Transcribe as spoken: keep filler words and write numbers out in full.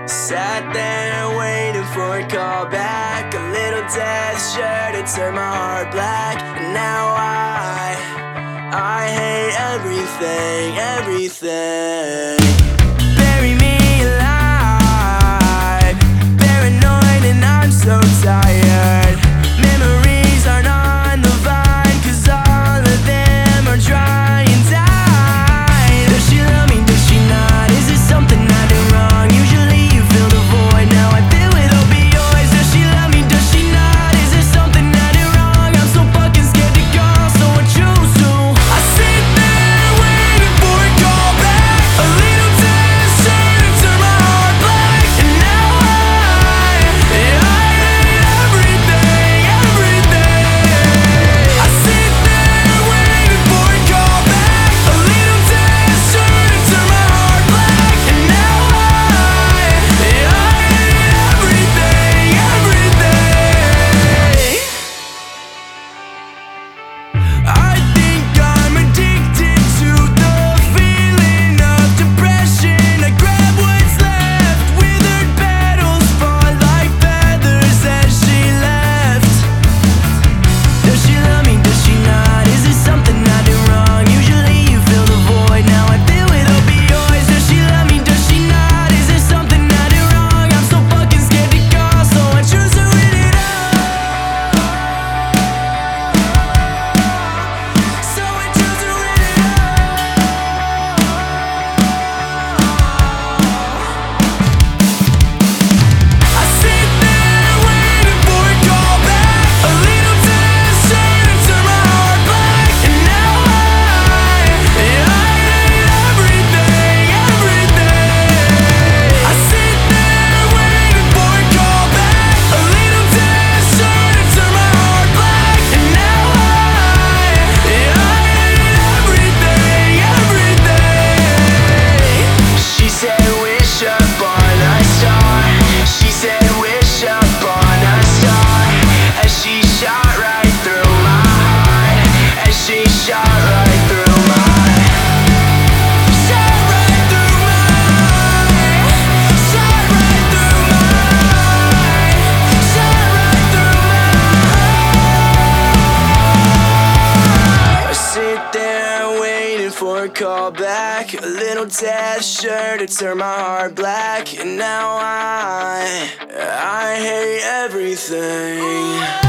Sat there waiting for a call back, a little death sure to turn my heart black. And now I, I hate everything, everything. Bury me alive, paranoid and I'm so tired. Memories aren't on the vine, cause all of them are dry and died. Does she love me, does she not? Is it something I do wrong? Usually you fill the void, now I fill with opioids. Does she love me, does she not? Is it something I do wrong? I'm so fucking scared to call, so I choose to. I sit there waiting for a call back, a little tension to turn my heart black. And now I, yeah, I hate everything, everything. I sit there waiting for a call back, a little tension to turn my heart black. And now I, yeah, I hate everything, everything. I think I'm addicted to the feeling of depression. I grab what's left, withered petals fall like feathers as she left. Does she love me, does she not? Is it something I do wrong? Usually you fill the void, now I fill with opioids. Does she love me, does she not? Is it something I do wrong? I'm so fucking scared to call, so I choose to read it out. So I choose to read it out. I sit there waiting for a call back, a little tension to turn my heart black. And now I, yeah, I hate everything, everything. I sit there waiting for a call back, a little tension to turn my heart black. And now I, yeah, I hate everything, everything. She said wish upon a star, she said wish upon a star, as she shot right through my heart, as she shot right through my, shot right through my, shot right through my, shot right through my. I sit there waiting for a call back, a little death sure to turn my heart black. And now I, I hate everything.